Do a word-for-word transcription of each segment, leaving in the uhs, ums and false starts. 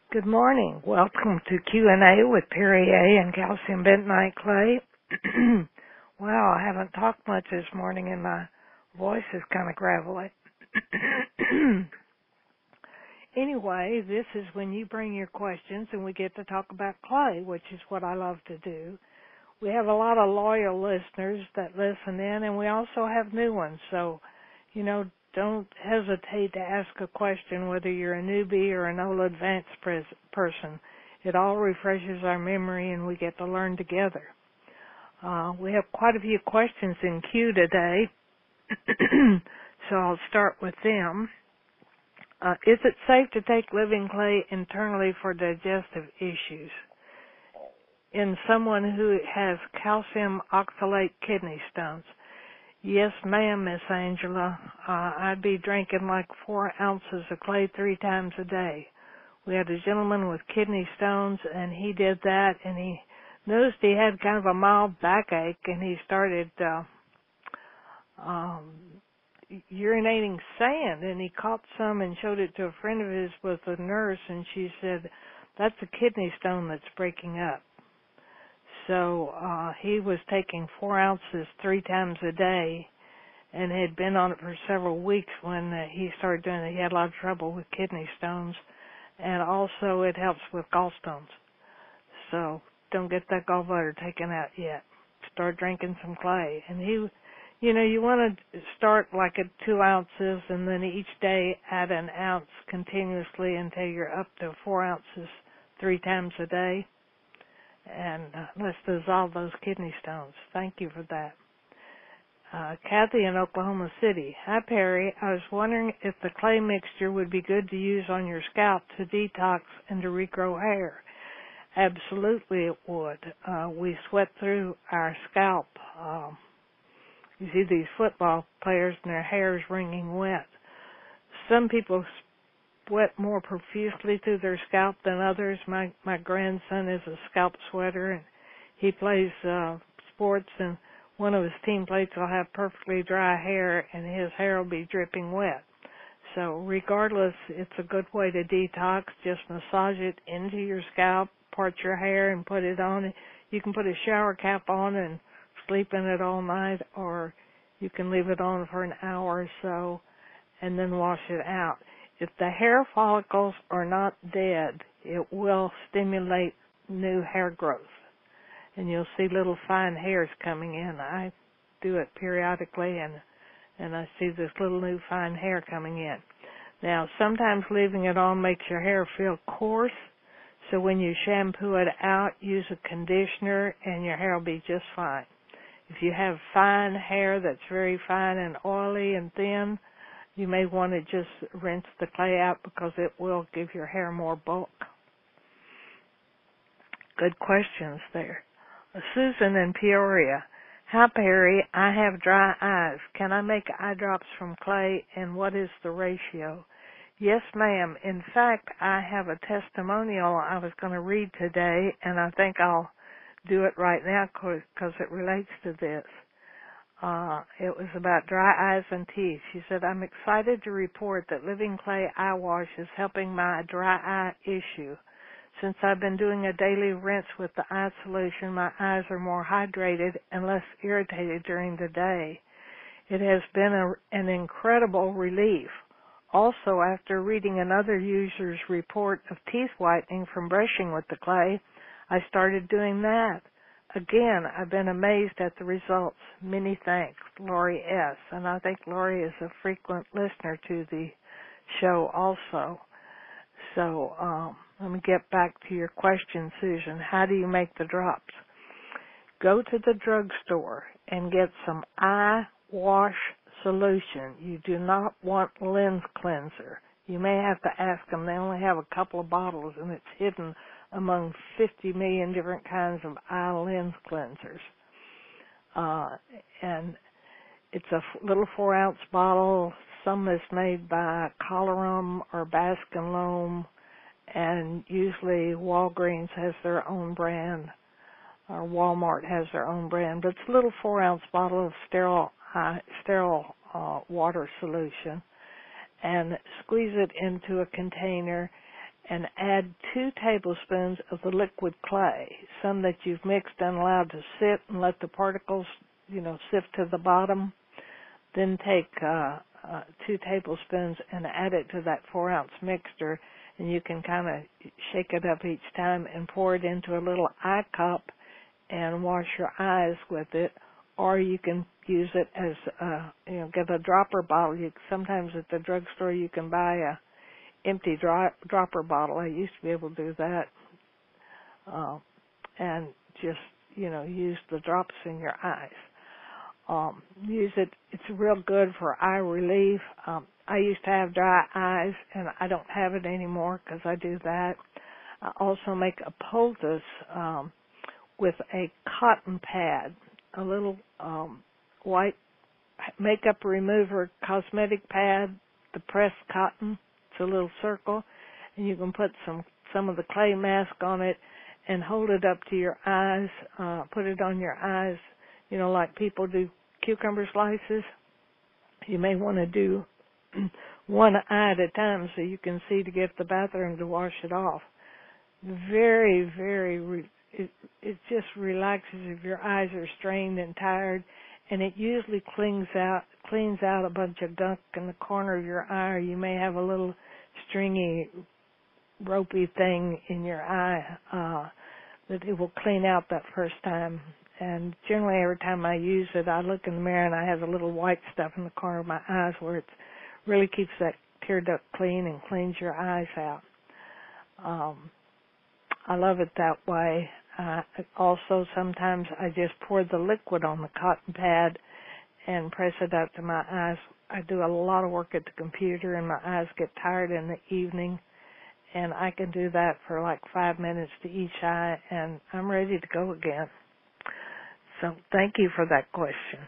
Good morning. Welcome to Q and A with Perry A. and calcium bentonite clay. Wow, I haven't talked much this morning and my voice is kind of gravelly. Anyway, this is when you bring your questions and we get to talk about clay, which is what I love to do. We have a lot of loyal listeners that listen in, and we also have new ones. So, you know, don't hesitate to ask a question, whether you're a newbie or an old advanced pres- person. It all refreshes our memory, and we get to learn together. Uh, we have quite a few questions in queue today, so I'll start with them. Uh, is it safe to take living clay internally for digestive issues? In someone who has calcium oxalate kidney stones? Yes, ma'am, Miss Angela. Uh, I'd be drinking like four ounces of clay three times a day. We had a gentleman with kidney stones, and he did that, and he noticed he had kind of a mild backache, and he started uh, um, urinating sand, and he caught some and showed it to a friend of his with a nurse, and she said, that's a kidney stone that's breaking up. So uh, he was taking four ounces three times a day and had been on it for several weeks when uh, he started doing it. He had a lot of trouble with kidney stones, and also it helps with gallstones. So don't get that gallbladder taken out yet. Start drinking some clay. And he, you know, you want to start like at two ounces and then each day add an ounce continuously until you're up to four ounces three times a day. And uh, let's dissolve those kidney stones. Thank you for that. Uh, Kathy in Oklahoma City. Hi, Perry. I was wondering if the clay mixture would be good to use on your scalp to detox and to regrow hair. Absolutely it would. Uh, we sweat through our scalp. Um, you see these football players and their hair is wringing wet. Some people sweat more profusely through their scalp than others. My my grandson is a scalp sweater, and he plays uh, sports, and one of his teammates will have perfectly dry hair, and his hair will be dripping wet. So regardless, it's a good way to detox. Just massage it into your scalp, part your hair, and put it on. You can put a shower cap on and sleep in it all night, or you can leave it on for an hour or so and then wash it out. If the hair follicles are not dead, it will stimulate new hair growth. And you'll see little fine hairs coming in. I do it periodically, and and I see this little new fine hair coming in. Now, sometimes leaving it on makes your hair feel coarse, so when you shampoo it out, use a conditioner, and your hair will be just fine. If you have fine hair that's very fine and oily and thin, you may want to just rinse the clay out because it will give your hair more bulk. Good questions there. Susan in Peoria. Hi, Perry. I have dry eyes. Can I make eye drops from clay, and what is the ratio? Yes, ma'am. In fact, I have a testimonial I was going to read today, and I think I'll do it right now because it relates to this. Uh, it was about dry eyes and teeth. She said, I'm excited to report that Living Clay Eye Wash is helping my dry eye issue. Since I've been doing a daily rinse with the eye solution, my eyes are more hydrated and less irritated during the day. It has been a, an incredible relief. Also, after reading another user's report of teeth whitening from brushing with the clay, I started doing that. Again, I've been amazed at the results. Many thanks, Lori S. And I think Lori is a frequent listener to the show also. So um, let me get back to your question, Susan. How do you make the drops? Go to the drugstore and get some eye wash solution. You do not want lens cleanser. You may have to ask them. They only have a couple of bottles, and it's hidden among fifty million different kinds of eye lens cleansers. Uh, and it's a little four-ounce bottle. Some is made by Colorum or Baskin Loam, and usually Walgreens has their own brand, or Walmart has their own brand. But it's a little four-ounce bottle of sterile, uh, sterile uh, water solution, and squeeze it into a container and add two tablespoons of the liquid clay, some that you've mixed and allowed to sit and let the particles, you know, sift to the bottom. Then take uh, uh, two tablespoons and add it to that four-ounce mixture, and you can kind of shake it up each time and pour it into a little eye cup and wash your eyes with it. Or you can use it as, uh, you know, get a dropper bottle. You, sometimes at the drugstore you can buy a empty dro- dropper bottle. I used to be able to do that. Uh, and just, you know, use the drops in your eyes. Um, use it. It's real good for eye relief. Um, I used to have dry eyes, and I don't have it anymore because I do that. I also make a poultice um, with a cotton pad, a little um, white makeup remover cosmetic pad, the pressed cotton. It's a little circle, and you can put some some of the clay mask on it and hold it up to your eyes. Uh, put it on your eyes, you know, like people do cucumber slices. You may want to do one eye at a time so you can see to get the bathroom to wash it off. Very, very, re- it, it just relaxes if your eyes are strained and tired, and it usually cleans out cleans out a bunch of gunk in the corner of your eye, or you may have a little stringy, ropey thing in your eye uh, that it will clean out that first time. And generally every time I use it, I look in the mirror and I have a little white stuff in the corner of my eyes where it really keeps that tear duct clean and cleans your eyes out. Um, I love it that way. Uh, also, sometimes I just pour the liquid on the cotton pad and press it up to my eyes. I do a lot of work at the computer and my eyes get tired in the evening, and I can do that for like five minutes to each eye, and I'm ready to go again. So thank you for that question.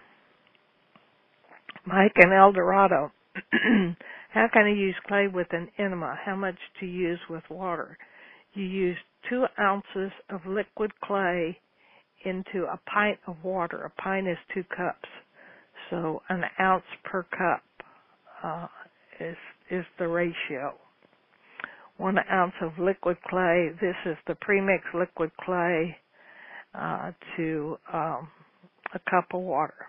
Mike in El Dorado. How can I use clay with an enema? How much to use with water? You use two ounces of liquid clay into a pint of water. A pint is two cups. So an ounce per cup uh, is is the ratio. One ounce of liquid clay. This is the premixed liquid clay uh, to um, a cup of water.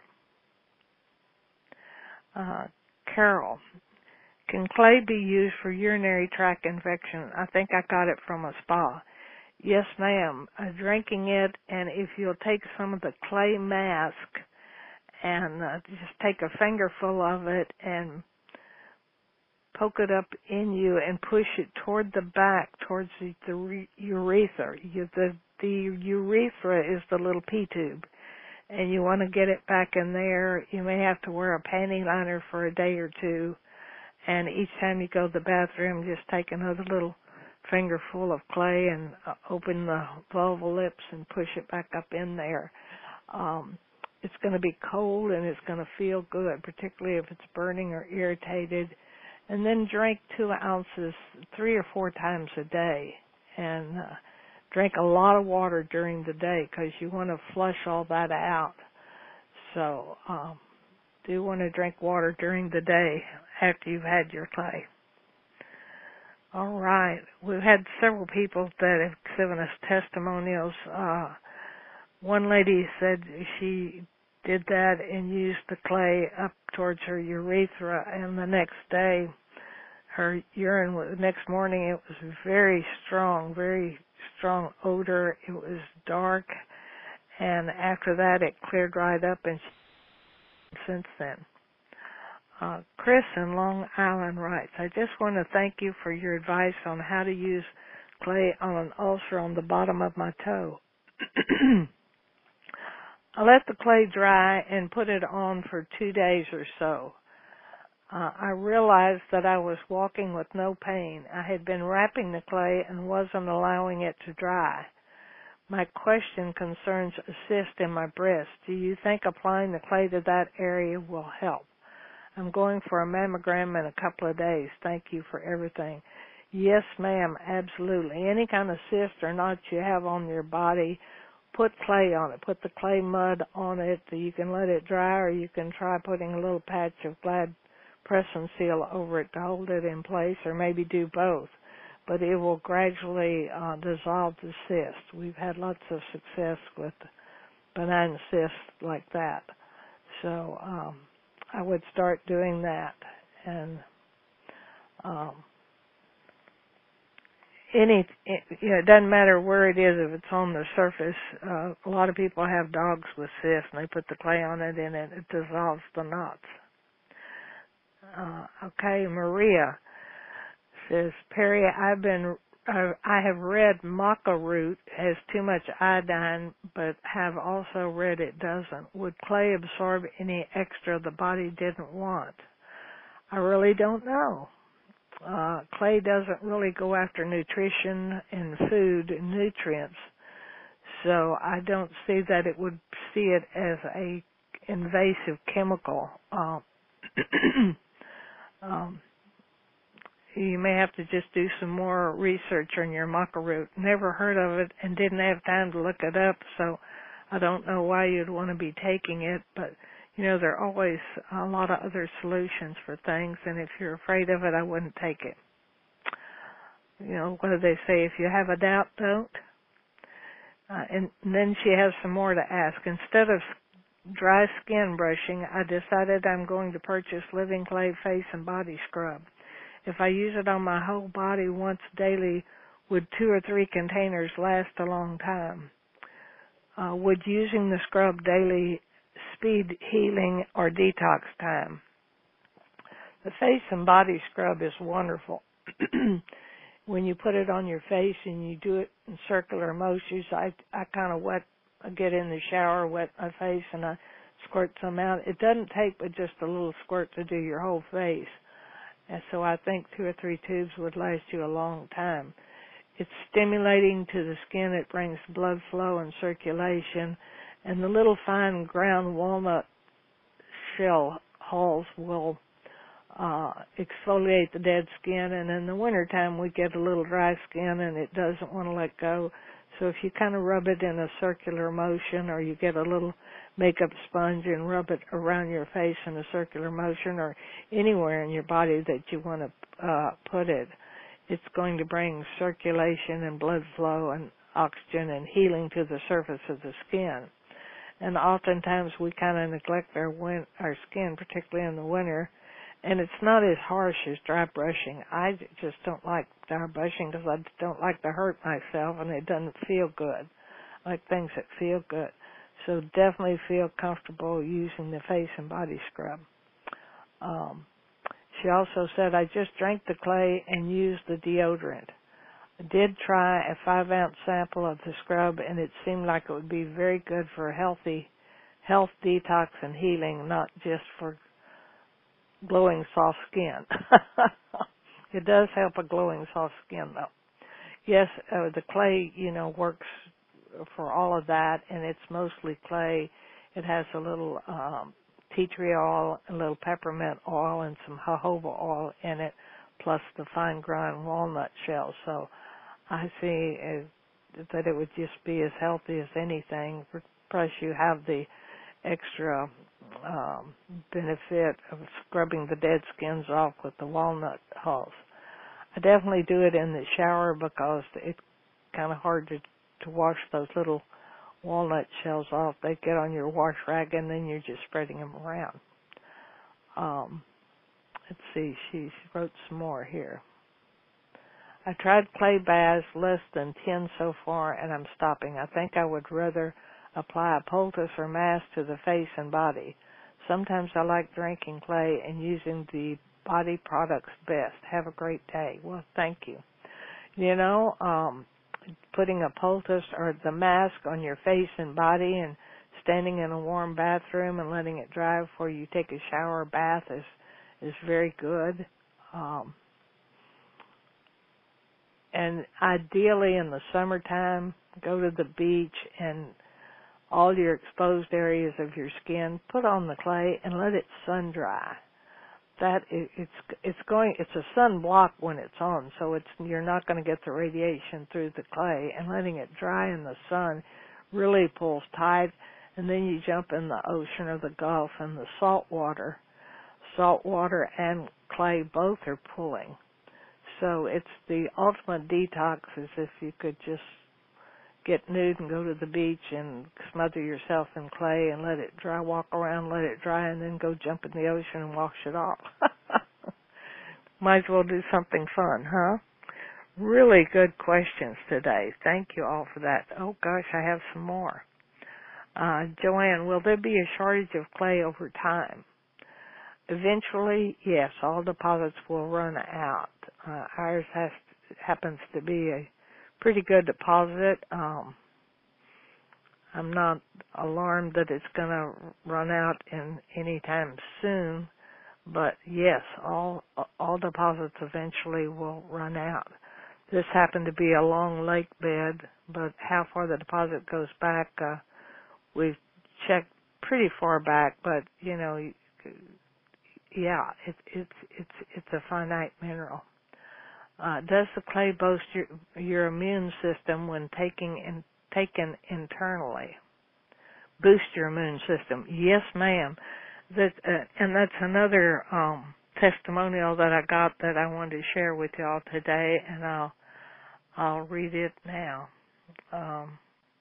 Uh, Carol, can clay be used for urinary tract infection? I think I got it from a spa. Yes, ma'am. Uh, drinking it, and if you'll take some of the clay mask and uh, just take a fingerful of it and poke it up in you and push it toward the back, towards the, the re- urethra. You, the, the urethra is the little pee tube, and you want to get it back in there. You may have to wear a panty liner for a day or two, and each time you go to the bathroom, just take another little fingerful of clay and uh, open the vulva lips and push it back up in there. Um, it's going to be cold and it's going to feel good, particularly if it's burning or irritated. And then drink two ounces three or four times a day, and uh, drink a lot of water during the day because you want to flush all that out. So um, do want to drink water during the day after you've had your clay. All right. We've had several people that have given us testimonials. Uh, one lady said she did that and used the clay up towards her urethra, and the next day, her urine, was, the next morning, it was very strong, very strong odor. It was dark, and after that, it cleared right up, and she, since then. Uh, Chris in Long Island writes, I just want to thank you for your advice on how to use clay on an ulcer on the bottom of my toe. I let the clay dry and put it on for two days or so. Uh, I realized that I was walking with no pain. I had been wrapping the clay and wasn't allowing it to dry. My question concerns a cyst in my breast. Do you think applying the clay to that area will help? I'm going for a mammogram in a couple of days. Thank you for everything. Yes, ma'am, absolutely. Any kind of cyst or knot you have on your body, put clay on it. Put the clay mud on it. You can let it dry, or you can try putting a little patch of Glad Press and Seal over it to hold it in place, or maybe do both. but it will gradually uh, dissolve the cyst. We've had lots of success with benign cysts like that. So um, I would start doing that. And um, any, it, you know, it doesn't matter where it is, if it's on the surface. Uh, a lot of people have dogs with cysts, and they put the clay on it, and it, it dissolves the knots. Uh, okay, Maria says, Perry, I've been, uh, I have read maca root has too much iodine, but have also read it doesn't. Would clay absorb any extra the body didn't want? I really don't know. Uh, clay doesn't really go after nutrition and food and nutrients, so I don't see that it would see it as a invasive chemical. Uh, um, you may have to just do some more research on your maca root. Never heard of it and didn't have time to look it up, so I don't know why you'd want to be taking it, but you know, there are always a lot of other solutions for things, and if you're afraid of it, I wouldn't take it. You know, what do they say? If you have a doubt, don't. Uh, and, and then she has some more to ask. Instead of dry skin brushing, I decided I'm going to purchase Living Clay Face and Body Scrub. If I use it on my whole body once daily, would two or three containers last a long time? Uh, would using the scrub daily speed healing or detox time? The face and body scrub is wonderful. When you put it on your face and you do it in circular motions, I, I kind of wet, I get in the shower, wet my face, and I squirt some out. It doesn't take but just a little squirt to do your whole face. And so I think two or three tubes would last you a long time. It's stimulating to the skin. It brings blood flow and circulation. And the little fine ground walnut shell hulls will uh, exfoliate the dead skin. And in the wintertime, we get a little dry skin, and it doesn't want to let go. So if you kind of rub it in a circular motion, or you get a little makeup sponge and rub it around your face in a circular motion, or anywhere in your body that you want to uh, put it, it's going to bring circulation and blood flow and oxygen and healing to the surface of the skin. And oftentimes we kind of neglect our win- our skin, particularly in the winter, and it's not as harsh as dry brushing. I just don't like dry brushing because I don't like to hurt myself, and it doesn't feel good. I like things that feel good. So definitely feel comfortable using the face and body scrub. Um, she also said, I just drank the clay and used the deodorant. I did try a five-ounce sample of the scrub, and it seemed like it would be very good for healthy health detox and healing, not just for glowing soft skin. It does help a glowing soft skin, though. Yes, uh, the clay, you know, works for all of that, and it's mostly clay. It has a little um, tea tree oil, a little peppermint oil, and some jojoba oil in it, plus the fine ground walnut shell. So I see uh, that it would just be as healthy as anything. Plus, you have the extra um, benefit of scrubbing the dead skins off with the walnut hulls. I definitely do it in the shower because it's kind of hard to, to wash those little walnut shells off. They get on your wash rag, and then you're just spreading them around. Um, let's see, she wrote some more here. I tried clay baths, less than ten so far, and I'm stopping. I think I would rather apply a poultice or mask to the face and body. Sometimes I like drinking clay and using the body products best. Have a great day. Well, thank you. You know, um, putting a poultice or the mask on your face and body and standing in a warm bathroom and letting it dry before you take a shower or bath is is very good. Um, and ideally in the summertime, go to the beach and all your exposed areas of your skin, put on the clay and let it sun dry. That it, it's it's going it's a sunblock when it's on, so it's you're not going to get the radiation through the clay. And letting it dry in the sun really pulls tight. And then you jump in the ocean or the Gulf, and the salt water, salt water and clay both are pulling. So it's the ultimate detox is if you could just get nude and go to the beach and smother yourself in clay and let it dry, walk around, let it dry, and then go jump in the ocean and wash it off. Might as well do something fun, huh? Really good questions today. Thank you all for that. Oh, gosh, I have some more. Uh, Joanne, will there be a shortage of clay over time? Eventually, yes, all deposits will run out. Uh, ours has happens to be a pretty good deposit. Um, I'm not alarmed that it's going to run out in any time soon, but yes, all all deposits eventually will run out. This happened to be a long lake bed, but how far the deposit goes back, uh, we've checked pretty far back. But you know, yeah, it, it's it's it's a finite mineral. Uh, does the clay boost your, your immune system when taking in, taken internally? Boost your immune system? Yes, ma'am. That uh, and that's another um, testimonial that I got that I wanted to share with y'all today, and I'll I'll read it now. Um,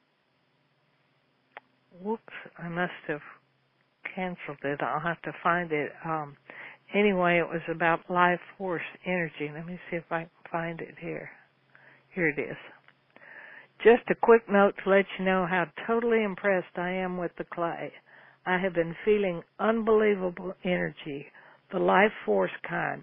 whoops, I must have canceled it. I'll have to find it. Um, anyway, it was about life force energy. Let me see if I can find it here. Here it is. Just a quick note to let you know how totally impressed I am with the clay. I have been feeling unbelievable energy, the life force kind,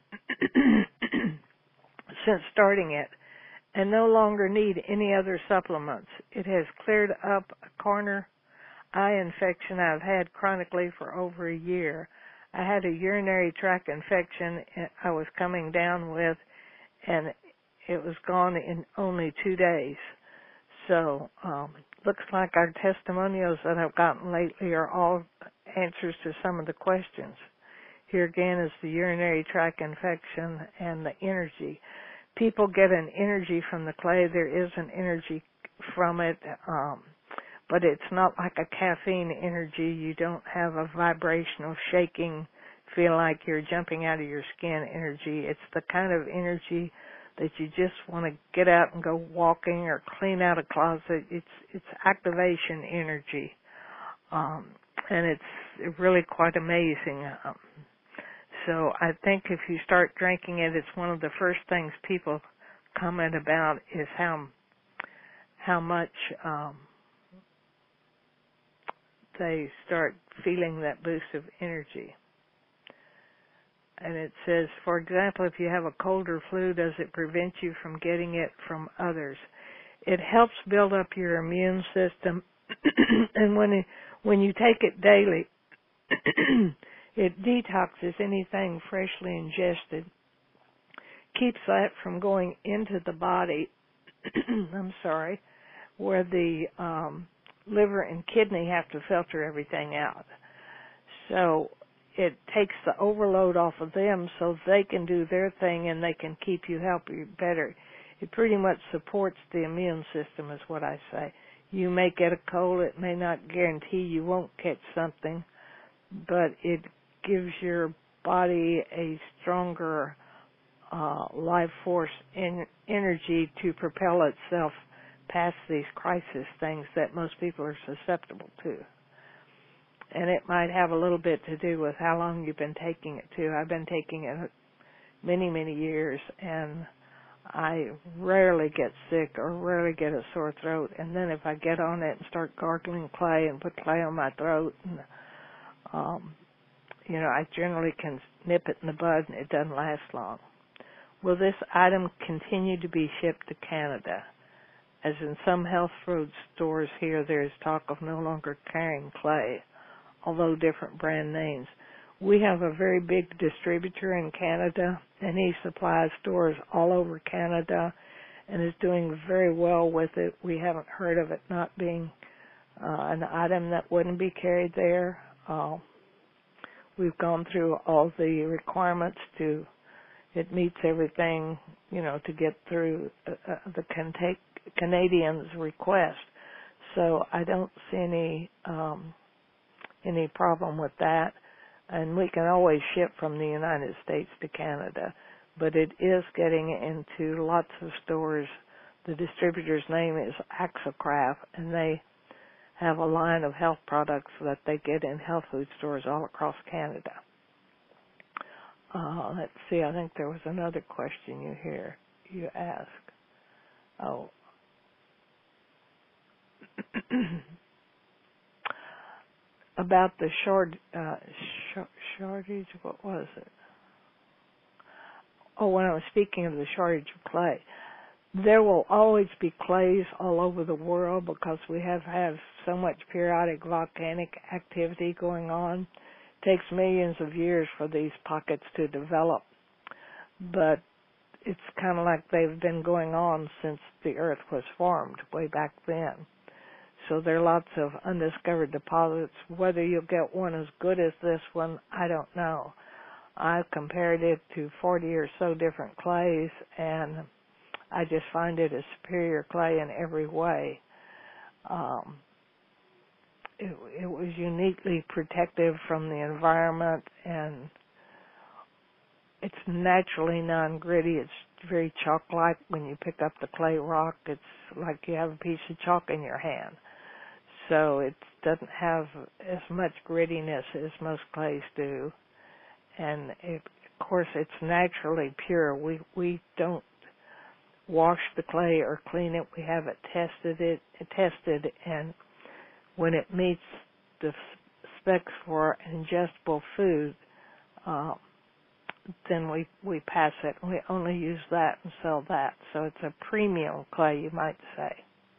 since starting it, and no longer need any other supplements. It has cleared up a corner eye infection I've had chronically for over a year. I had a urinary tract infection I was coming down with, and it was gone in only two days. So, um, looks like our testimonials that I've gotten lately are all answers to some of the questions. Here again is the urinary tract infection and the energy. People get an energy from the clay. There is an energy from it, um, but it's not like a caffeine energy. You don't have a vibrational shaking, feel like you're jumping out of your skin energy. It's the kind of energy that you just want to get out and go walking or clean out a closet. It's it's activation energy, um, and it's really quite amazing. Um, so I think if you start drinking it, it's one of the first things people comment about is how how much um, they start feeling that boost of energy. And it says, for example, if you have a cold or flu, does it prevent you from getting it from others? It helps build up your immune system, and when it, when you take it daily, it detoxes anything freshly ingested, keeps that from going into the body, I'm sorry, where the um, liver and kidney have to filter everything out. So it takes the overload off of them so they can do their thing and they can keep you healthy better. It pretty much supports the immune system is what I say. You may get a cold. It may not guarantee you won't catch something, but it gives your body a stronger uh, life force in energy to propel itself past these crisis things that most people are susceptible to. And it might have a little bit to do with how long you've been taking it too. I've been taking it many, many years, and I rarely get sick or rarely get a sore throat. And then if I get on it and start gargling clay and put clay on my throat, and um, you know, I generally can nip it in the bud, and it doesn't last long. Will this item continue to be shipped to Canada? As in some health food stores here, there is talk of no longer carrying clay, although different brand names. We have a very big distributor in Canada, and he supplies stores all over Canada and is doing very well with it. We haven't heard of it not being uh, an item that wouldn't be carried there. Uh, we've gone through all the requirements to, it meets everything, you know, to get through uh, uh, the Can- Canadians' request. So I don't see any um, any problem with that, and we can always ship from the United States to Canada. but it is getting into lots of stores. The distributor's name is Axocraft, and they have a line of health products that they get in health food stores all across Canada. Uh, let's see, I think there was another question you hear you asked. Oh. About the short, uh, sh- shortage, what was it? Oh, when I was speaking of the shortage of clay, there will always be clays all over the world because we have have so much periodic volcanic activity going on. It takes millions of years for these pockets to develop, but it's kind of like they've been going on since the Earth was formed way back then. So there are lots of undiscovered deposits. Whether you'll get one as good as this one, I don't know. I've compared it to forty or so different clays, and I just find it a superior clay in every way. Um, it, it was uniquely protective from the environment, and it's naturally non-gritty. It's very chalk-like. When you pick up the clay rock, it's like you have a piece of chalk in your hand. So it doesn't have as much grittiness as most clays do. And it, of course, it's naturally pure. We we don't wash the clay or clean it. We have it tested, it tested, and when it meets the specs for ingestible food, uh, then we we pass it. We only use that and sell that. So it's a premium clay, you might say.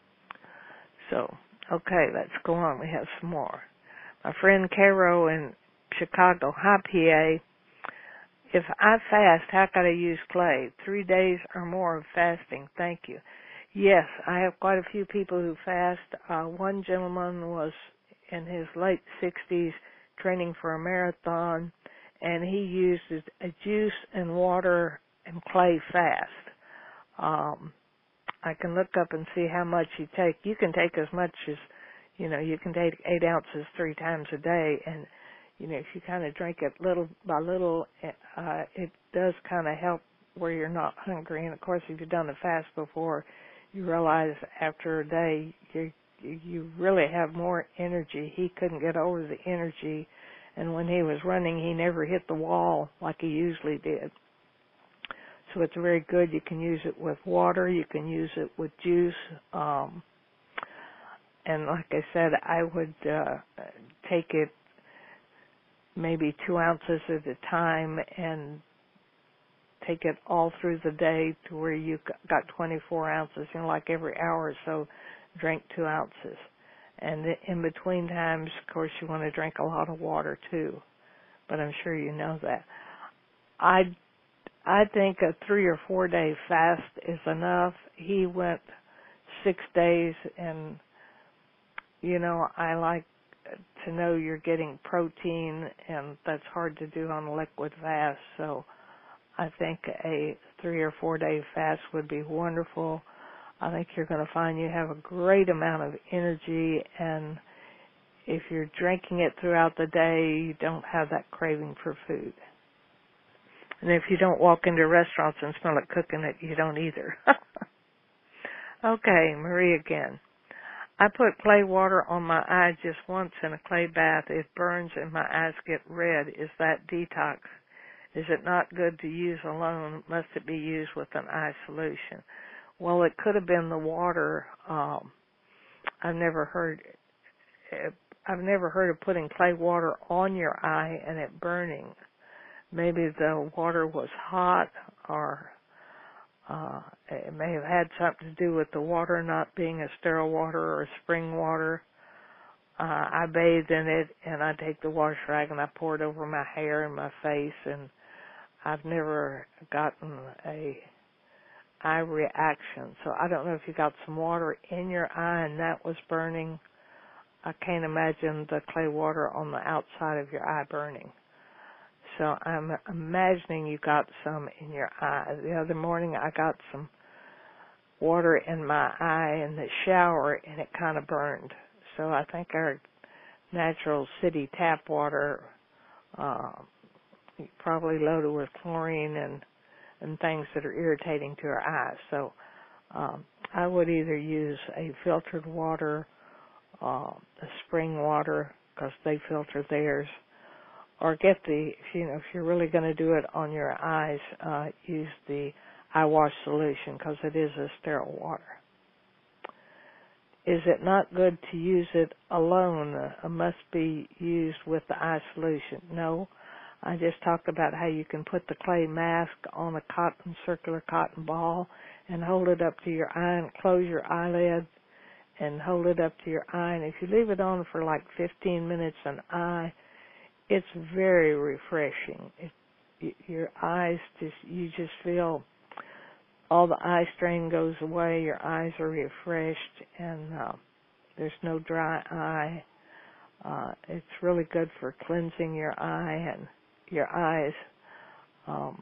So, okay, let's go on. We have some more. My friend Caro in Chicago. Hi, P A. If I fast, how can I use clay? Three days or more of fasting. Thank you. Yes, I have quite a few people who fast. Uh, one gentleman was in his late sixties training for a marathon, and he used a juice and water and clay fast. Um, I can look up and see how much you take. You can take as much as, you know, you can take eight ounces three times a day, and you know, if you kind of drink it little by little, uh, it does kind of help where you're not hungry. And, of course, if you've done a fast before, you realize after a day you you really have more energy. He couldn't get over the energy, and when he was running, he never hit the wall like he usually did. So it's very good. You can use it with water. You can use it with juice. Um, and like I said, I would uh, take it maybe two ounces at a time and take it all through the day to where you got twenty-four ounces, you know, like every hour or so, drink two ounces. And in between times, of course, you want to drink a lot of water too, but I'm sure you know that. I, I think a three or four day fast is enough. He went six days, and, you know, I like to know you're getting protein, and that's hard to do on a liquid fast. So I think a three or four day fast would be wonderful. I think you're going to find you have a great amount of energy, and if you're drinking it throughout the day, you don't have that craving for food. And if you don't walk into restaurants and smell it cooking it, you don't either. Okay, Marie again. I put clay water on my eye just once in a clay bath. It burns and my eyes get red. Is that detox? Is it not good to use alone? Must it be used with an eye solution? Well, it could have been the water. Um, I've never heard. I've never heard of putting clay water on your eye and it burning. Maybe the water was hot, or Uh, it may have had something to do with the water not being a sterile water or a spring water. Uh, I bathe in it, and I take the wash rag and I pour it over my hair and my face, and I've never gotten a eye reaction. So I don't know if you got some water in your eye and that was burning. I can't imagine the clay water on the outside of your eye burning. So I'm imagining you got some in your eye. The other morning I got some water in my eye in the shower, and it kind of burned. So I think our natural city tap water, uh, probably loaded with chlorine and and things that are irritating to our eyes. So um, I would either use a filtered water, uh, a spring water, because they filter theirs, or get the, if you know, if you're really going to do it on your eyes, uh, use the eye wash solution, because it is a sterile water. Is it not good to use it alone? Uh, must be used with the eye solution? No. I just talked about how you can put the clay mask on a cotton, circular cotton ball and hold it up to your eye and close your eyelid and hold it up to your eye. And if you leave it on for like fifteen minutes an eye, it's very refreshing. It, your eyes just, you just feel all the eye strain goes away, your eyes are refreshed, and uh, there's no dry eye. Uh, it's really good for cleansing your eye and your eyes. Um,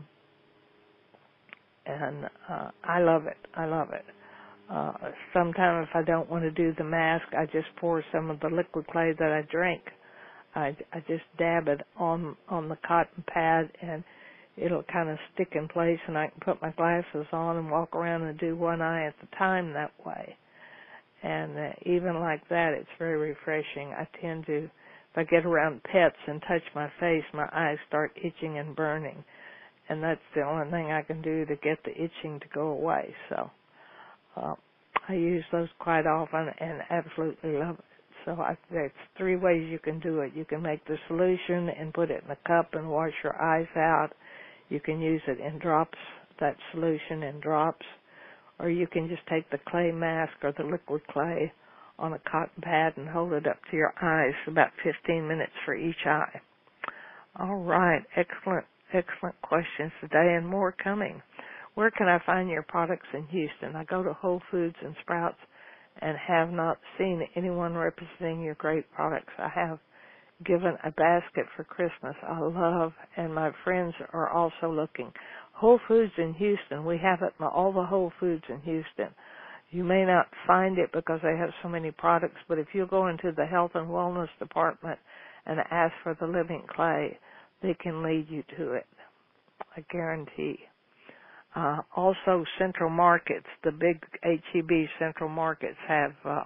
and uh, I love it. I love it. Uh, sometimes if I don't want to do the mask, I just pour some of the liquid clay that I drink. I, I just dab it on on the cotton pad, and it'll kind of stick in place, and I can put my glasses on and walk around and do one eye at a time that way. And uh, even like that, it's very refreshing. I tend to, if I get around pets and touch my face, my eyes start itching and burning. And that's the only thing I can do to get the itching to go away. So uh, I use those quite often and absolutely love it. So I, there's three ways you can do it. You can make the solution and put it in a cup and wash your eyes out. You can use it in drops, that solution in drops. Or you can just take the clay mask or the liquid clay on a cotton pad and hold it up to your eyes for about fifteen minutes for each eye. All right, excellent, excellent questions today and more coming. Where can I find your products in Houston? I go to Whole Foods and Sprouts and have not seen anyone representing your great products. I have given a basket for Christmas I love, and my friends are also looking. Whole Foods in Houston, we have it in all the Whole Foods in Houston. You may not find it because they have so many products, but if you go into the health and wellness department and ask for the living clay, they can lead you to it, I guarantee. Uh, also, Central Markets, the big H E B Central Markets have, uh,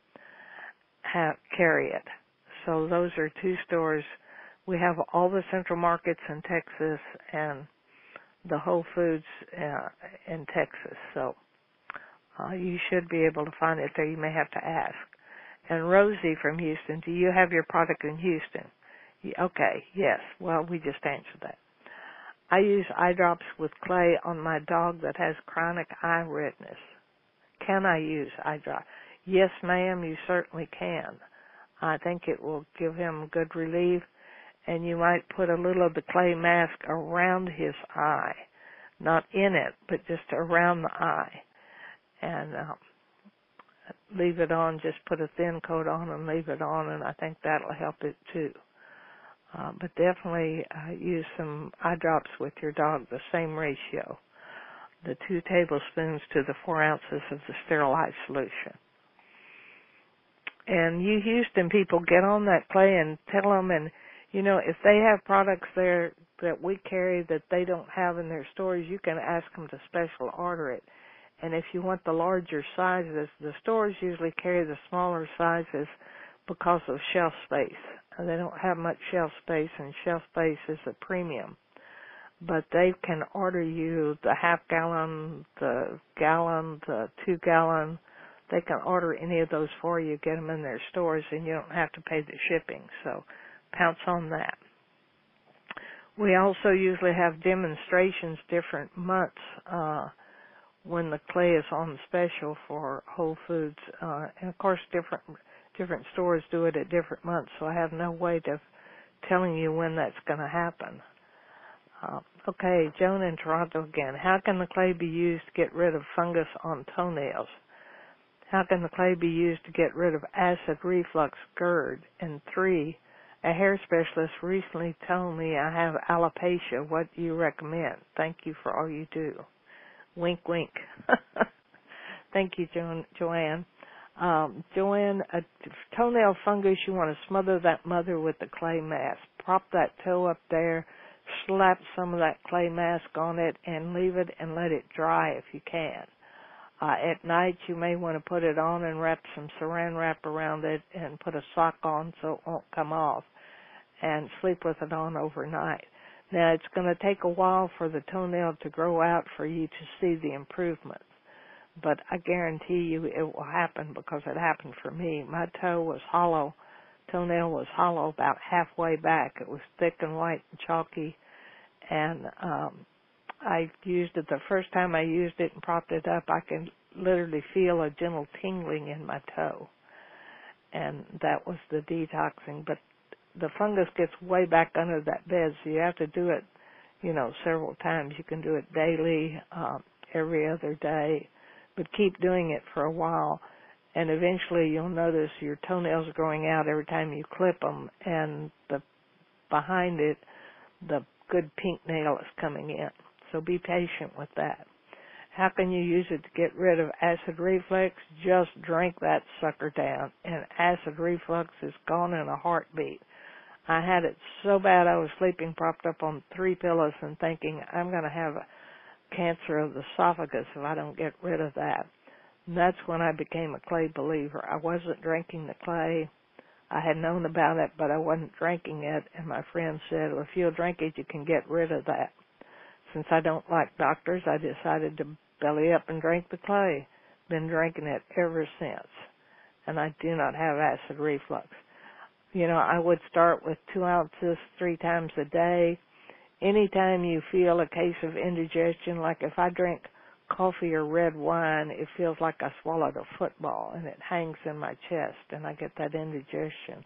have carry it. So those are two stores. We have all the Central Markets in Texas and the Whole Foods uh, in Texas. So uh, you should be able to find it there. You may have to ask. And Rosie from Houston, do you have your product in Houston? Okay, yes. Well, we just answered that. I use eye drops with clay on my dog that has chronic eye redness. Can I use eye drops? Yes, ma'am, you certainly can. I think it will give him good relief, and you might put a little of the clay mask around his eye, not in it, but just around the eye, and uh, leave it on. Just put a thin coat on and leave it on, and I think that'll help it too. Uh, but definitely uh, use some eye drops with your dog, the same ratio, the two tablespoons to the four ounces of the sterilized solution. And you Houston people, get on that clay and tell them, and, you know, if they have products there that we carry that they don't have in their stores, you can ask them to special order it. And if you want the larger sizes, the stores usually carry the smaller sizes because of shelf space. They don't have much shelf space, and shelf space is a premium. But they can order you the half gallon, the gallon, the two gallon. They can order any of those for you, get them in their stores, and you don't have to pay the shipping. So pounce on that. We also usually have demonstrations different months uh, when the clay is on special for Whole Foods. Uh, and, of course, different different stores do it at different months, so I have no way of telling you when that's going to happen. Uh, okay, Joan in Toronto again. How can the clay be used to get rid of fungus on toenails? How can the clay be used to get rid of acid reflux, GERD? And three, a hair specialist recently told me I have alopecia. What do you recommend? Thank you for all you do. Wink, wink. Thank you, jo- Joanne. Um, Joanne, a toenail fungus, you want to smother that mother with the clay mask. Prop that toe up there slap some of that clay mask on it and leave it and let it dry if you can. Uh, at night, you may want to put it on and wrap some saran wrap around it and put a sock on so it won't come off, and sleep with it on overnight. Now, it's going to take a while for the toenail to grow out for you to see the improvements, but I guarantee you it will happen because it happened for me. My toe was hollow, toenail was hollow about halfway back. It was thick and white and chalky, and um, I used it the first time I used it and propped it up. I can literally feel a gentle tingling in my toe, and that was the detoxing. But the fungus gets way back under that bed, so you have to do it, you know, several times. You can do it daily, um, every other day, but keep doing it for a while, and eventually you'll notice your toenails growing out every time you clip them, and the behind it, the good pink nail is coming in. So be patient with that. How can you use it to get rid of acid reflux? Just drink that sucker down, and acid reflux is gone in a heartbeat. I had it so bad I was sleeping propped up on three pillows and thinking, I'm going to have a cancer of the esophagus if I don't get rid of that. And that's when I became a clay believer. I wasn't drinking the clay. I had known about it, but I wasn't drinking it, and my friend said, well, if you'll drink it, you can get rid of that. Since I don't like doctors, I decided to belly up and drink the clay. Been drinking it ever since, and I do not have acid reflux. You know, I would start with two ounces three times a day. Anytime you feel a case of indigestion, like if I drink coffee or red wine, it feels like I swallowed a football, and it hangs in my chest, and I get that indigestion.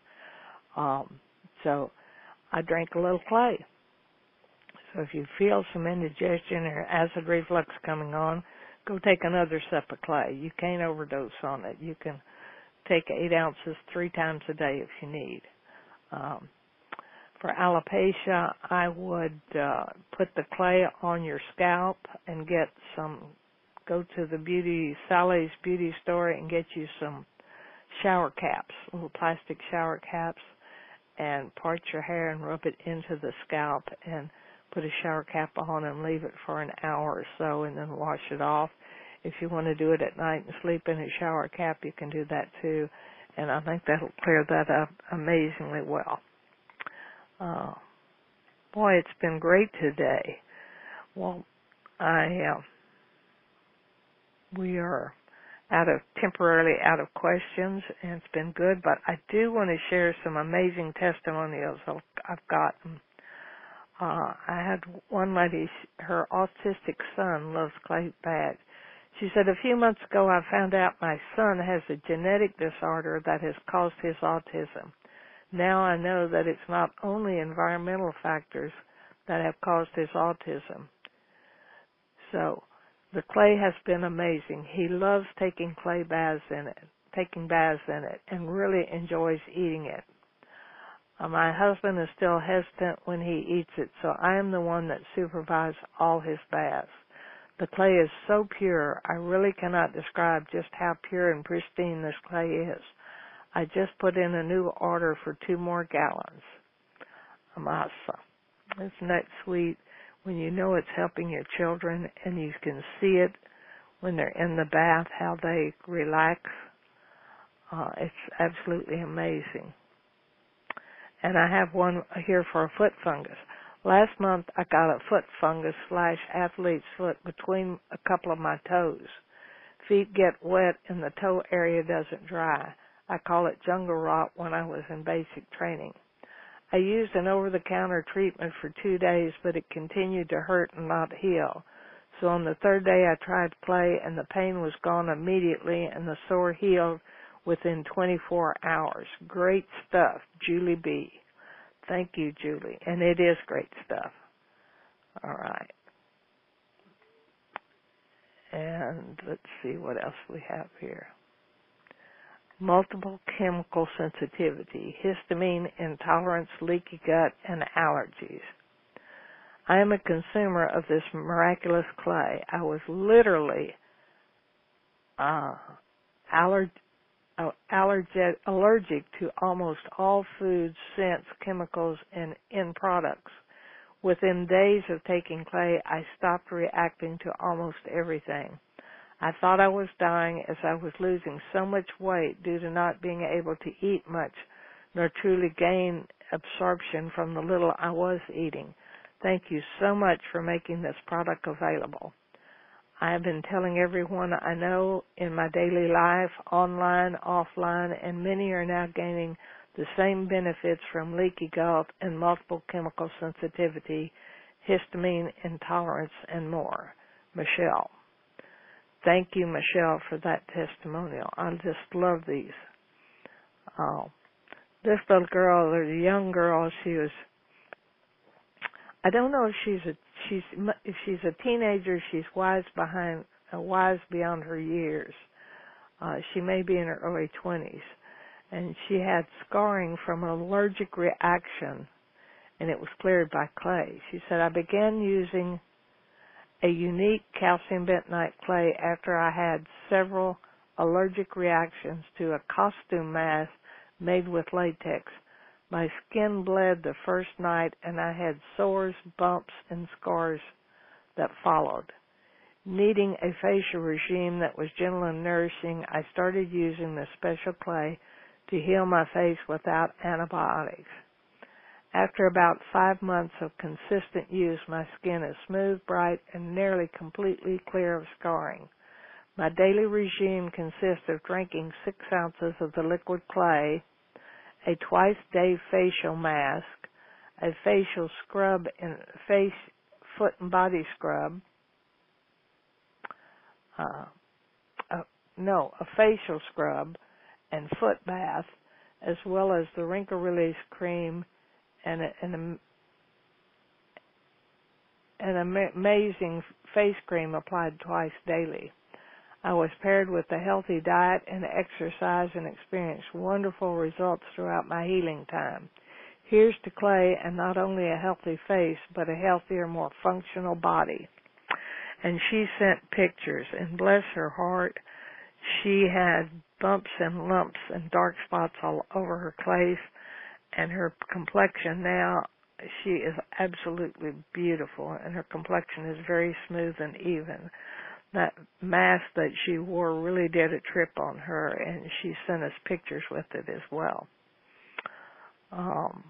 Um, so I drink a little clay. So if you feel some indigestion or acid reflux coming on, go take another sip of clay. You can't overdose on it. You can take eight ounces three times a day if you need. Um, for alopecia, I would uh, put the clay on your scalp and get some, go to the beauty, Sally's beauty store and get you some shower caps, little plastic shower caps, and part your hair and rub it into the scalp and put a shower cap on and leave it for an hour or so and then wash it off. If you want to do it at night and sleep in a shower cap, you can do that too. And I think that'll clear that up amazingly well. Uh, boy, it's been great today. Well, I uh, we are out of temporarily out of questions, and it's been good. But I do want to share some amazing testimonials I've gotten. Uh, I had one lady, her autistic son loves clay bad. She said, a few months ago I found out my son has a genetic disorder that has caused his autism. Now I know that it's not only environmental factors that have caused his autism. So the clay has been amazing. He loves taking clay baths in it, taking baths in it, and really enjoys eating it. Uh, my husband is still hesitant when he eats it, so I am the one that supervises all his baths. The clay is so pure, I really cannot describe just how pure and pristine this clay is. I just put in a new order for two more gallons. Amasa. Isn't that sweet when you know it's helping your children and you can see it when they're in the bath, how they relax? Uh, it's absolutely amazing. And I have one here for a foot fungus. Last month I got a foot fungus slash athlete's foot between a couple of my toes. Feet get wet and the toe area doesn't dry. I call it jungle rot when I was in basic training. I used an over-the-counter treatment for two days, but it continued to hurt and not heal. So on the third day I tried clay and the pain was gone immediately and the sore healed within twenty-four hours. Great stuff, Julie B. Thank you, Julie. And it is great stuff. All right. And let's see what else we have here. Multiple chemical sensitivity, histamine intolerance, leaky gut, and allergies. I am a consumer of this miraculous clay. I was literally uh, allergic. Uh, allergic, allergic to almost all foods, scents, chemicals, and end products Within days of taking clay, I stopped reacting to almost everything. I thought I was dying as I was losing so much weight due to not being able to eat much, nor truly gain absorption from the little I was eating. Thank you so much for making this product available. I have been telling everyone I know in my daily life, online, offline, and many are now gaining the same benefits from leaky gut and multiple chemical sensitivity, histamine intolerance, and more. Michelle. Thank you, Michelle, for that testimonial. I just love these. Oh, this little girl, or the young girl, she was, I don't know if she's a she's if she's a teenager. She's wise behind uh, wise beyond her years. Uh, she may be in her early twenties, and she had scarring from an allergic reaction, and it was cleared by clay. She said, I began using a unique calcium bentonite clay after I had several allergic reactions to a costume mask made with latex. My skin bled the first night, and I had sores, bumps, and scars that followed. Needing a facial regime that was gentle and nourishing, I started using the special clay to heal my face without antibiotics. After about five months of consistent use, my skin is smooth, bright, and nearly completely clear of scarring. My daily regime consists of drinking six ounces of the liquid clay, a twice-day facial mask, a facial scrub and face, foot and body scrub, uh, uh, no, a facial scrub and foot bath, as well as the wrinkle release cream and, a, and a, an amazing face cream applied twice daily. I was paired with a healthy diet and exercise and experienced wonderful results throughout my healing time. Here's to clay and not only a healthy face, but a healthier, more functional body. And she sent pictures, and bless her heart, she had bumps and lumps and dark spots all over her face, and her complexion now, she is absolutely beautiful, and her complexion is very smooth and even. That mask that she wore really did a trip on her, and she sent us pictures with it as well. Um,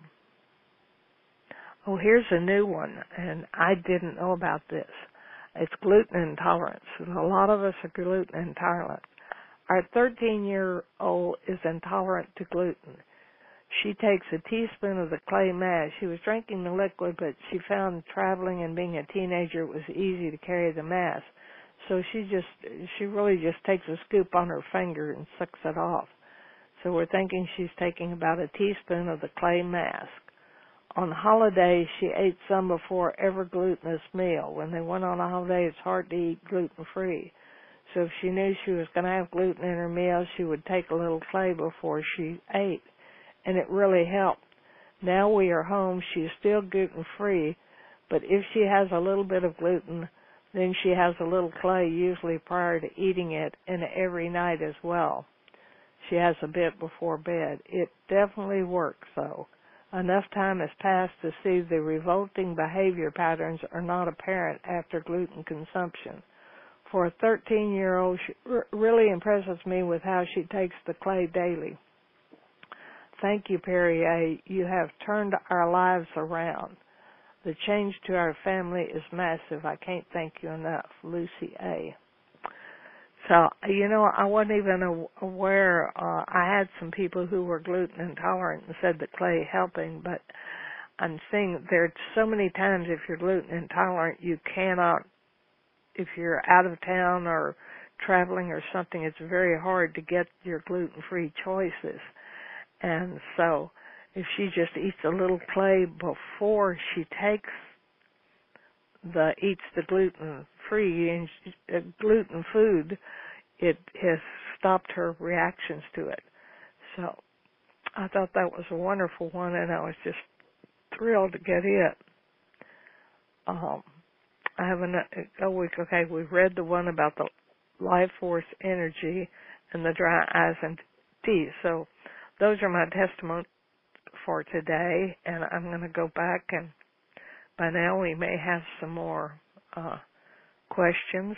oh, here's a new one, and I didn't know about this. It's gluten intolerance. A lot of us are gluten intolerant. Our thirteen-year-old is intolerant to gluten. She takes a teaspoon of the clay mass. She was drinking the liquid, but she found traveling and being a teenager, it was easy to carry the mass. So she just, she really just takes a scoop on her finger and sucks it off. So we're thinking she's taking about a teaspoon of the clay mask. On holidays, she ate some before every glutinous meal. When they went on a holiday, it's hard to eat gluten-free. So if she knew she was going to have gluten in her meal, she would take a little clay before she ate. And it really helped. Now we are home, she's still gluten-free, but if she has a little bit of gluten, then she has a little clay usually prior to eating it and every night as well. She has a bit before bed. It definitely works, though. Enough time has passed to see the revolting behavior patterns are not apparent after gluten consumption. For a thirteen-year-old, she really impresses me with how she takes the clay daily. Thank you, Perry A. You have turned our lives around. The change to our family is massive. I can't thank you enough. Lucy A. So, you know, I wasn't even aware. Uh, I had some people who were gluten intolerant and said that clay helping, but I'm seeing there are so many times if you're gluten intolerant, you cannot, if you're out of town or traveling or something, it's very hard to get your gluten-free choices. And so if she just eats a little clay before she takes the, eats the gluten-free and uh, gluten food, it has stopped her reactions to it. So I thought that was a wonderful one, and I was just thrilled to get it. Um, I have an, oh, we, okay, we've read the one about the life force energy and the dry eyes and teeth. So those are my testimonies for today, and I'm going to go back and by now we may have some more uh, questions.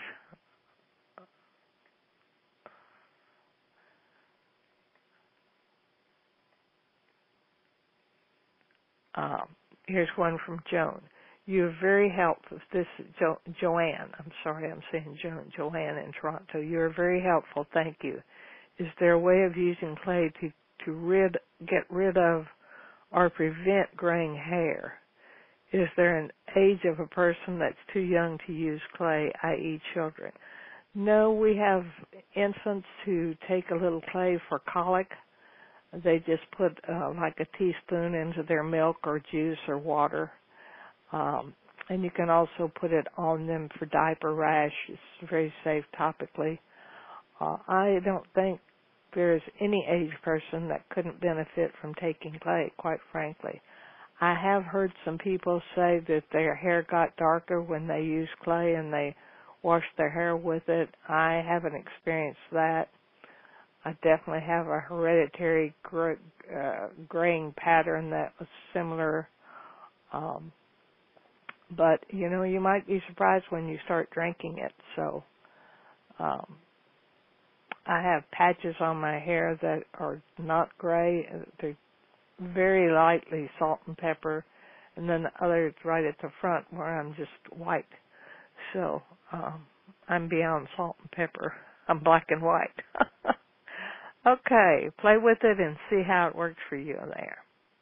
Uh, here's one from Joan. You're very helpful. This is jo- Joanne. I'm sorry, I'm saying jo- Joanne in Toronto. You're very helpful. Thank you. Is there a way of using clay to to rid get rid of or prevent graying hair? Is there an age of a person that's too young to use clay, that is, children? No, we have infants who take a little clay for colic. They just put uh, like a teaspoon into their milk or juice or water. Um, and you can also put it on them for diaper rash. It's very safe topically. Uh, I don't think there's any age person that couldn't benefit from taking clay, quite frankly. I have heard some people say that their hair got darker when they used clay and they washed their hair with it. I haven't experienced that. I definitely have a hereditary gr- uh, graying pattern that was similar. Um, but, you know, you might be surprised when you start drinking it. So um, I have patches on my hair that are not gray. They're very lightly salt and pepper, and then the other right at the front where I'm just white. So um, I'm beyond salt and pepper. I'm black and white. Okay, play with it and see how it works for you there.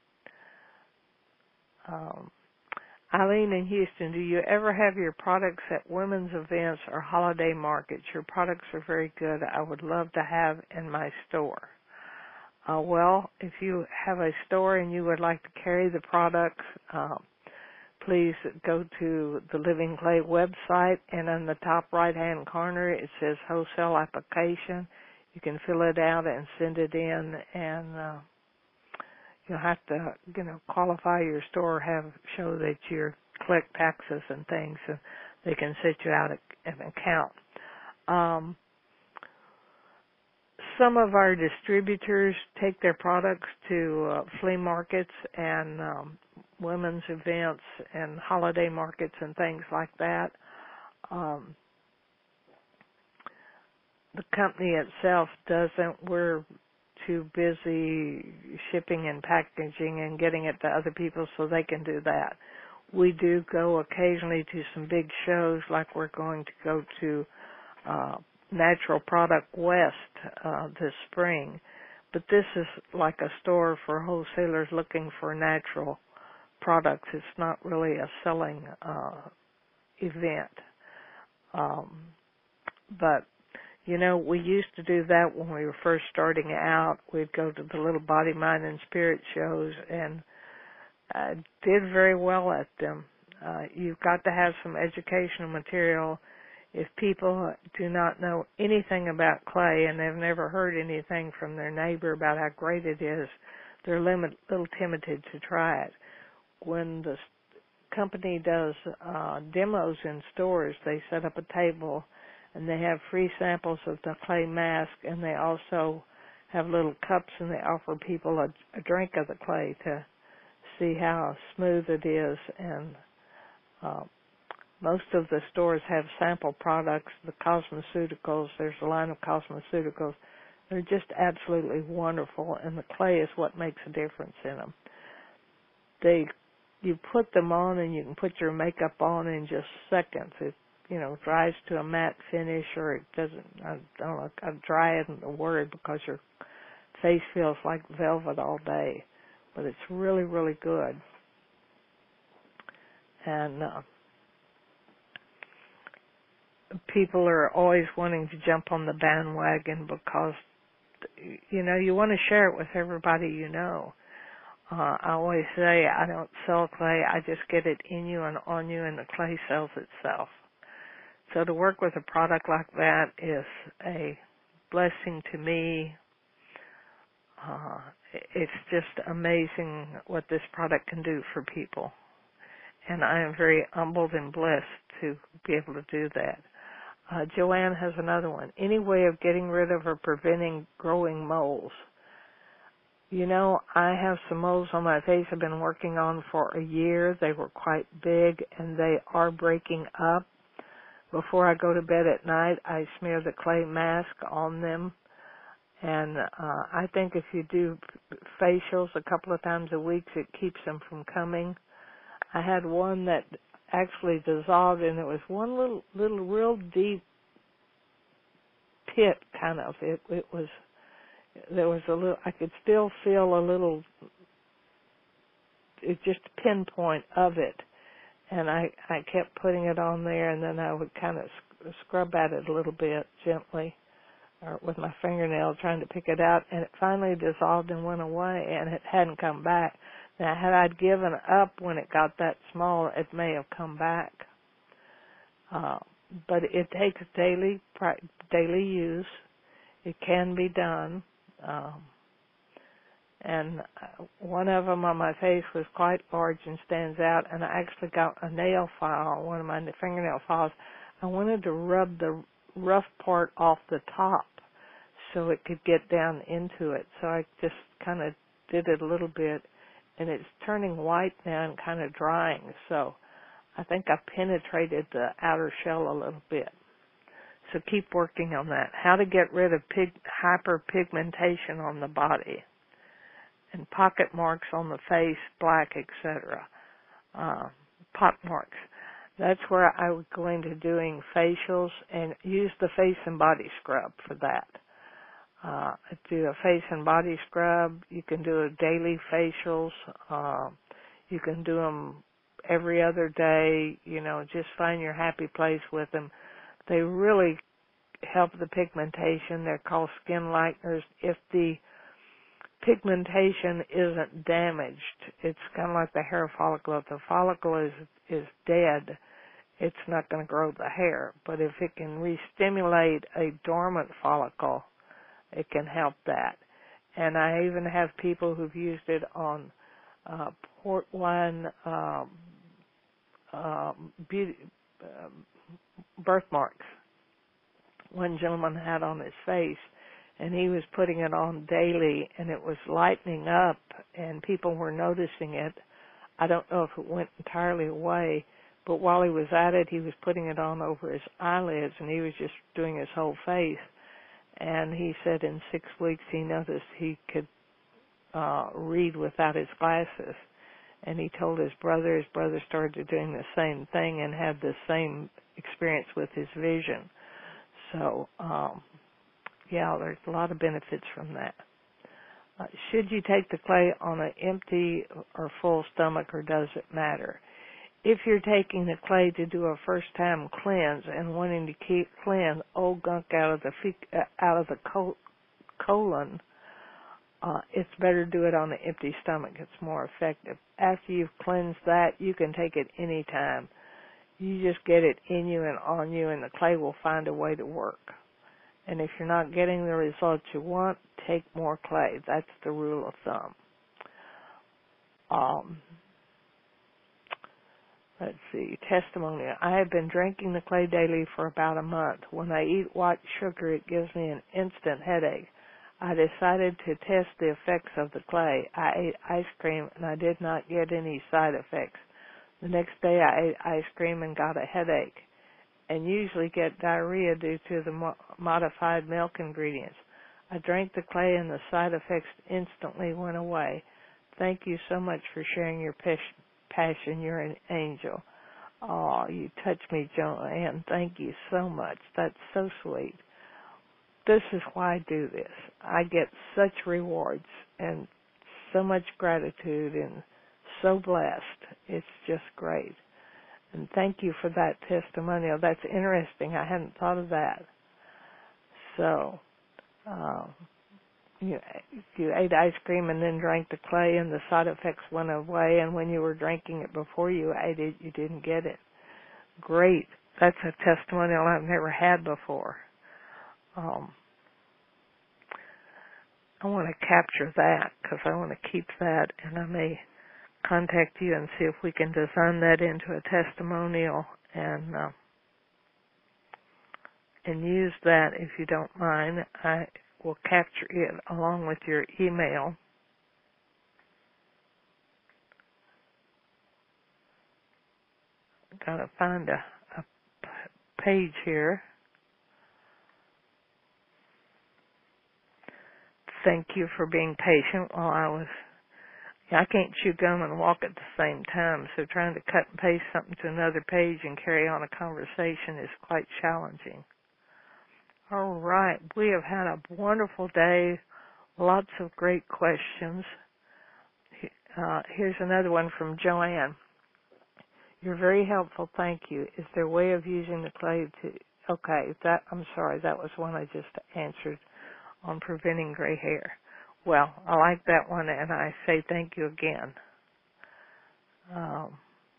Um, Eileen in Houston, do you ever have your products at women's events or holiday markets? Your products are very good. I would love to have in my store. Uh, well, if you have a store and you would like to carry the products, um, please go to the Living Clay website, and on the top right-hand corner it says wholesale application. You can fill it out and send it in, and uh, you'll have to, you know, qualify your store, have show that you collect taxes and things, so they can set you out an account. Um, some of our distributors take their products to uh, flea markets and um, women's events and holiday markets and things like that. Um, the company itself doesn't. We're too busy shipping and packaging and getting it to other people so they can do that. We do go occasionally to some big shows, like we're going to go to uh, Natural Product West uh, this spring. But this is like a store for wholesalers looking for natural products. It's not really a selling uh, event. Um, but You know, we used to do that when we were first starting out. We'd go to the little body, mind, and spirit shows and uh, did very well at them. Uh, you've got to have some educational material. If people do not know anything about clay and they've never heard anything from their neighbor about how great it is, they're a limit, little timid to try it. When the company does uh, demos in stores, they set up a table and they have free samples of the clay mask, and they also have little cups, and they offer people a, a drink of the clay to see how smooth it is. And uh, most of the stores have sample products, the cosmeceuticals. There's a line of cosmeceuticals. They're just absolutely wonderful, and the clay is what makes a difference in them. They, you put them on, and you can put your makeup on in just seconds. It you know, dries to a matte finish, or it doesn't, I don't know, dry isn't the word because your face feels like velvet all day. But it's really, really good. And uh, people are always wanting to jump on the bandwagon because, you know, you want to share it with everybody you know. Uh, I always say I don't sell clay, I just get it in you and on you, and the clay sells itself. So to work with a product like that is a blessing to me. Uh, it's just amazing what this product can do for people. And I am very humbled and blessed to be able to do that. Uh, Joanne has another one. Any way of getting rid of or preventing growing moles? You know, I have some moles on my face I've been working on for a year. They were quite big, and they are breaking up. Before I go to bed at night, I smear the clay mask on them. And uh, I think if you do facials a couple of times a week, it keeps them from coming. I had one that actually dissolved, and it was one little, little real deep pit, kind of. It, it was, there was a little, I could still feel a little, it's just a pinpoint of it. And I, I kept putting it on there, and then I would kind of scrub at it a little bit gently, or with my fingernail trying to pick it out, and it finally dissolved and went away, and it hadn't come back. Now, had I given up when it got that small, it may have come back. Uh, but it takes daily daily use. It can be done. Um, and one of them on my face was quite large and stands out, and I actually got a nail file, one of my fingernail files. I wanted to rub the rough part off the top so it could get down into it. So I just kind of did it a little bit, and it's turning white now and kind of drying. So I think I penetrated the outer shell a little bit. So keep working on that. How to get rid of pig, hyperpigmentation on the body, and pocket marks on the face, black, et cetera. Uh, pot marks. That's where I would go into doing facials and use the face and body scrub for that. Uh, do a face and body scrub. You can do a daily facials. Uh, you can do them every other day. You know, just find your happy place with them. They really help the pigmentation. They're called skin lighteners. If the pigmentation isn't damaged, it's kind of like the hair follicle. If the follicle is is dead, it's not going to grow the hair. But if it can re-stimulate a dormant follicle, it can help that. And I even have people who've used it on uh, port wine um, uh, beauty, uh, birthmarks. One gentleman had on his face, and he was putting it on daily, and it was lightening up, and people were noticing it. I don't know if it went entirely away, but while he was at it, he was putting it on over his eyelids, and he was just doing his whole face. And he said in six weeks he noticed he could uh, read without his glasses. And he told his brother, his brother started doing the same thing and had the same experience with his vision. So, um, yeah, there's a lot of benefits from that. Uh, should you take the clay on an empty or full stomach, or does it matter? If you're taking the clay to do a first-time cleanse and wanting to keep cleanse old gunk out of the fe- out of the col- colon, uh, it's better to do it on an empty stomach. It's more effective. After you've cleansed that, you can take it any time. You just get it in you and on you, and the clay will find a way to work. And if you're not getting the results you want, take more clay. That's the rule of thumb. Um, let's see, testimonial. I have been drinking the clay daily for about a month. When I eat white sugar, it gives me an instant headache. I decided to test the effects of the clay. I ate ice cream, and I did not get any side effects. The next day, I ate ice cream and got a headache, and usually get diarrhea due to the mo- modified milk ingredients. I drank the clay, and the side effects instantly went away. Thank you so much for sharing your passion. You're an angel. Oh, you touch me, Joanne. Thank you so much. That's so sweet. This is why I do this. I get such rewards and so much gratitude and so blessed. It's just great. And thank you for that testimonial. That's interesting. I hadn't thought of that. So, uh, you, you ate ice cream and then drank the clay, and the side effects went away, and when you were drinking it before you ate it, you didn't get it. Great. That's a testimonial I've never had before. Um, I want to capture that because I want to keep that, and I may contact you and see if we can design that into a testimonial and uh, and use that if you don't mind. I will capture it along with your email Gotta find a, a page here. Thank you for being patient while I was, I can't chew gum and walk at the same time, so trying to cut and paste something to another page and carry on a conversation is quite challenging. All right, we have had a wonderful day, lots of great questions. Uh, here's another one from Joanne. You're very helpful, thank you. Is there a way of using the clay to, okay, that, I'm sorry, that was one I just answered on preventing gray hair. Well, I like that one, and I say thank you again. Um,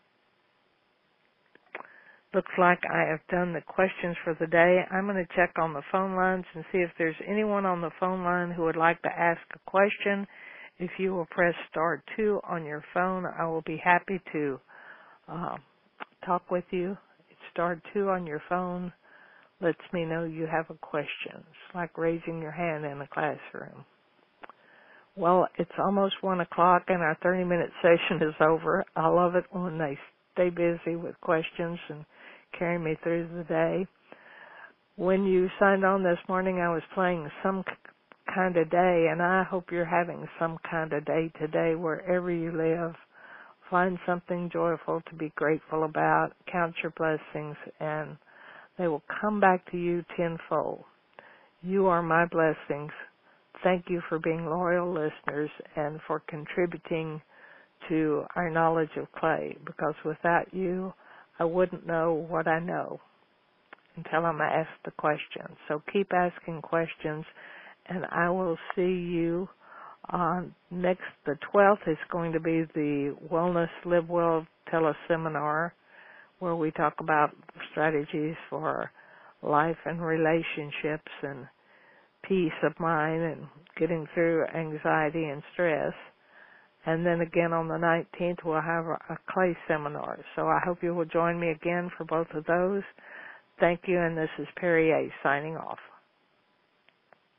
looks like I have done the questions for the day. I'm going to check on the phone lines and see if there's anyone on the phone line who would like to ask a question. If you will press star two on your phone, I will be happy to uh, talk with you. It's star two on your phone. Lets me know you have a question. It's like raising your hand in a classroom. Well, it's almost one o'clock and our thirty-minute session is over. I love it when they stay busy with questions and carry me through the day. When you signed on this morning, I was playing Some Kind of Day, and I hope you're having some kind of day today wherever you live. Find something joyful to be grateful about. Count your blessings, and they will come back to you tenfold. You are my blessings. Thank you for being loyal listeners and for contributing to our knowledge of clay, because without you, I wouldn't know what I know until I'm asked the questions. So keep asking questions, and I will see you on next, the twelfth is going to be the Wellness Live Well teleseminar, where we talk about strategies for life and relationships and peace of mind and getting through anxiety and stress. And then again on the nineteenth, we'll have a clay seminar. So I hope you will join me again for both of those. Thank you, and this is Perry A. signing off.